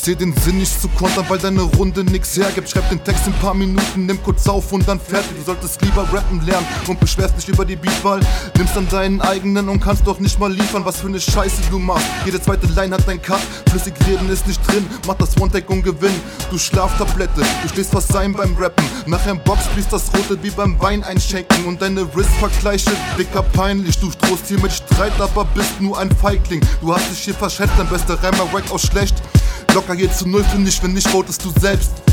seh den Sinn nicht zu kontern, weil deine Runde nix hergibt. Schreib den Text in paar Minuten, nimm kurz auf und dann fertig. Du solltest lieber rappen lernen und beschwerst dich über die Beatwahl. Nimmst dann deinen eigenen und kannst doch nicht mal liefern, was für eine Scheiße du machst. Jede zweite Line hat dein Cut, flüssig reden ist nicht drin. Mach das One-Take und gewinn. Du Schlaftablette, du stehst fast sein beim Rappen. Nachher im Box fließt das Rote wie beim Wein einschenken. Und deine Wrist-Vergleiche, dicker peinlich. Du strohst hier mit Streit, aber bist nur ein Feigling. Du hast dich hier verschätzt, dein bester Reimer wack aus schlecht. Locker hier zu 0 find ich, wenn nicht, votest du selbst.